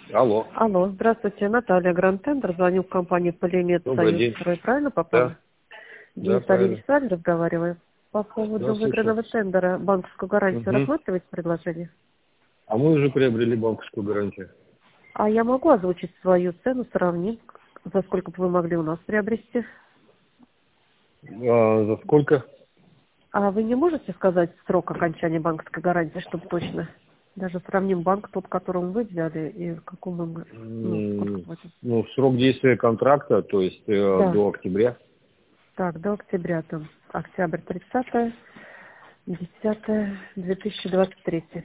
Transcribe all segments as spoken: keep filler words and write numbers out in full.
Алло. Алло, здравствуйте, Наталья Гранд-Тендер, звоню в компанию Полимет Добрый Союз. день. Вы правильно попали? Да, да, Денис Олегович правильно. с вами разговариваю. По Да, поводу слушаю. выигранного тендера банковскую гарантию Угу. рассматриваете предложение? А мы уже приобрели банковскую гарантию. А я могу озвучить свою цену, сравнить, за сколько бы вы могли у нас приобрести. А за сколько? А вы не можете сказать срок окончания банковской гарантии, чтобы точно? Даже сравним банк, тот, которым вы взяли, и в каком мы, ну, сколько М, платим. Ну, срок действия контракта, то есть э, Да. до октября. Так, до октября там. Октябрь тридцатое, десятое, две тысячи двадцать третье.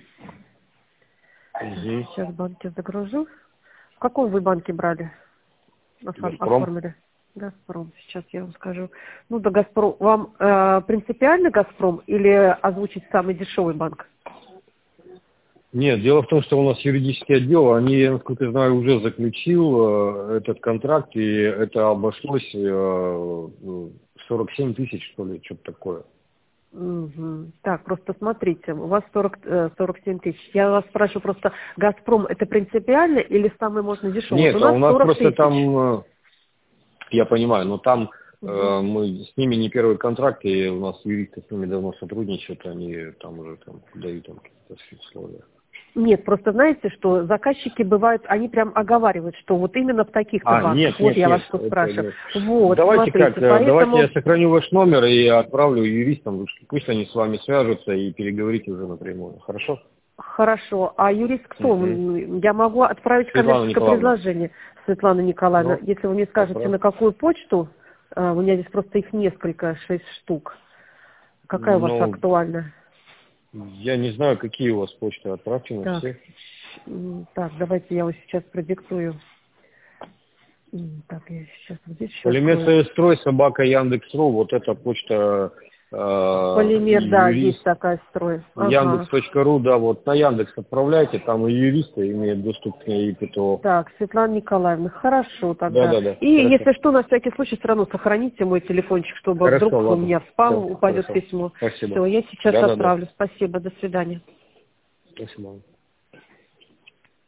Угу. Сейчас банки загружу. В каком вы банке брали? Офор- Газпром? Оформили? Газпром. Сейчас я вам скажу. Ну, до Газпром. Вам э, принципиально Газпром или озвучить самый дешевый банк? Нет, дело в том, что у нас юридический отдел, они, насколько я знаю, уже заключил э, этот контракт, и это обошлось э, сорок семь тысяч, что ли, что-то такое. Мгм. Так, просто смотрите, у вас сорок, э, сорок семь тысяч. Я вас спрашиваю просто, Газпром это принципиально или самый можно дешевый? Вот Нет, у а нас у нас сорок просто тысяч. там, э, я понимаю, но там Мгм. э, мы с ними не первый контракт, и у нас юристы с ними давно сотрудничают, они там уже там дают там какие-то условия. Нет, просто знаете, что заказчики бывают, они прям оговаривают, что вот именно в таких-то А, банках. нет, Вот нет, я вас нет, что это спрашиваю. нет. Вот, Давайте как, смотрите, э, давайте я поэтому сохраню ваш номер и отправлю юристам, лучше пусть они с вами свяжутся и переговорите уже напрямую. Хорошо? хорошо. А юрист кто? Угу. М, Я могу отправить Светлана коммерческое Николаевна. предложение, Светлана Николаевна. Ну, Если вы мне скажете, отправь. на какую почту, э, у меня здесь просто их несколько, шесть штук. Какая у вас Ну, актуальна? я не знаю, какие у вас почты, отправьте на Так, все. м, так, давайте я вот сейчас продиктую. М, Так, я сейчас вот здесь еще открою. Полимет.строй, собака Яндекс.ру, вот эта почта э, Полимер, да, есть юрист, такая строй. Ага. Яндекс.ру, да, вот на Яндекс отправляйте, там и юристы имеют доступ к ней, и ПТО. Так, Светлана Николаевна, хорошо Да, тогда. да, да, И хорошо. если что, на всякий случай все равно сохраните мой телефончик, чтобы Хорошо, вдруг у ладно. меня в спам Все, упадет хорошо. письмо. Спасибо. Все, я сейчас Да, да, да. отправлю. Спасибо, до свидания. Спасибо.